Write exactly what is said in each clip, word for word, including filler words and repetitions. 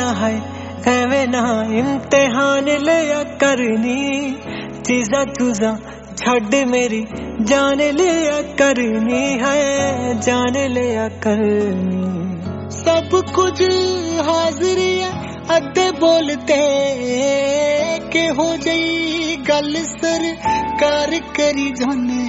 है एवें ना इम्तिहान लिया करनी चीजा चूजा छड़ मेरी जान लिया करनी है जान लिया करनी सब कुछ हाजिर है अद्धे बोलते के हो जाई गल सरकार करी जाने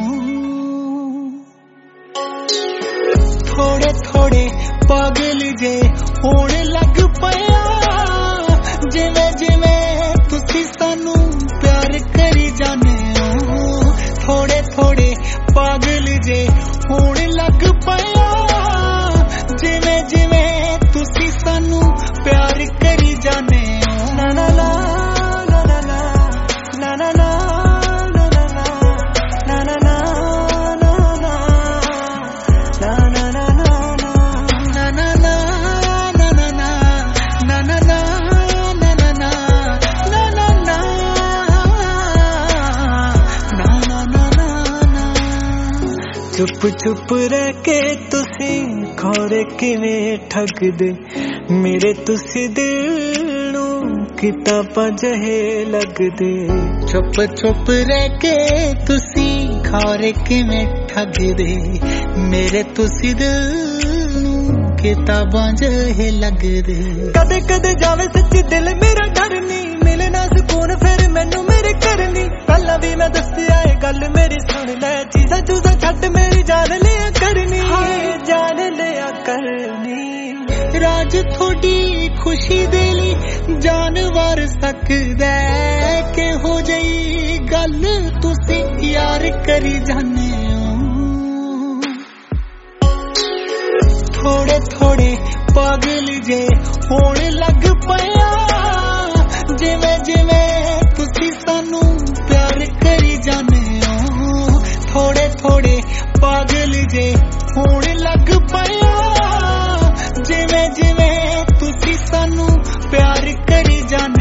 थोड़े थोड़े पागल जे होने लग पया जिवें जिवें तुसी सानू प्यार करी जाने थोड़े थोड़े पागल जे होने लग पया जिवें जिवें तुसी सानू प्यार करी जाने ना ना ना ना ना ना ना ना चुप चुप रह के तुसी खोरे किवें ठग दे मेरे तुसी दिल नू किताबां जहे लग दे चुप चुप रह के तुसी खोरे किवें ठग दे मेरे तुसी दिल नू किताबां जहे लग दे कदे कदे जावे सच्ची दिल मेरा डर नहीं मिले ना सुकून फिर मैनू मेरे करनी पहला भी मैं दस्सिया ए गल मेरी सुन ले चीज़ां चूज़ां छड्ड मेरी जान लिया करनी जान लिया करनी राज थोड़ी खुशी दे ली जान वार सकदा के हो जाई गल तुसी यार करी जाने थोड़े थोड़े पागल जे होने लग पया जिवें जिवें तुसी सानू प्यार करी जाने थोड़े थोड़े पागल जे होने लग पया जिवें जिवें तुसी सानू प्यार करी जाने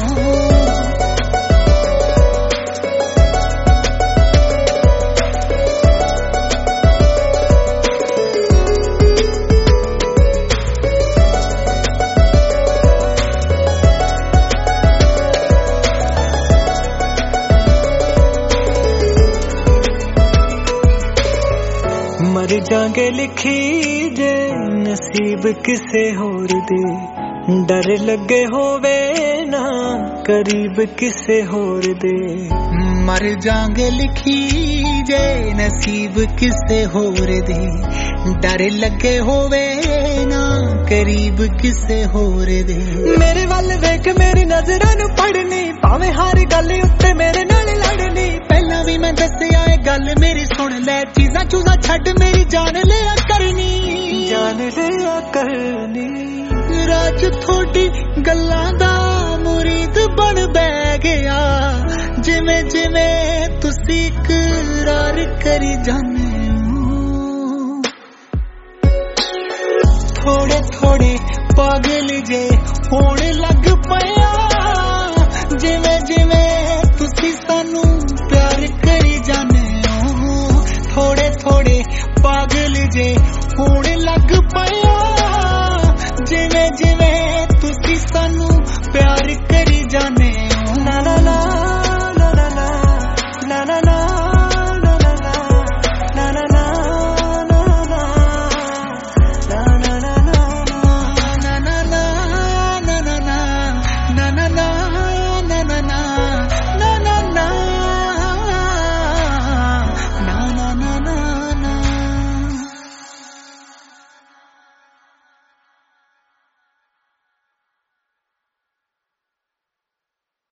मर जागे लिखी जे नसीब किसे होर दे डर लगे होवे ना करीब किसे होर दे मर जागे लिखी जे नसीब किसे होर दे डर लगे होवे ना करीब किसे होर दे मेरे वाल देख मेरी नजरां नू पढ़नी भावें हर गल उत्ते मेरे नाल लड़नी पहला भी मैं दस्सिया ए गल मेरी सुन ले चीज़ां चूज़ां छड्ड मेरी जान लिया करनी जान लिया करनी राज थोड़ी गल्लां दा मुरीद बन बैठ गया जिवें जिवें तुसी इकरार करी जाने थोड़े थोड़े पागल जे होने लग पया जिवें जिवें तुसी सानू प्यार करी जाने थोड़े थोड़े पागल जे होने लग पया जिवें जिवें तुसी सानू प्यार करी जाने ना ना ना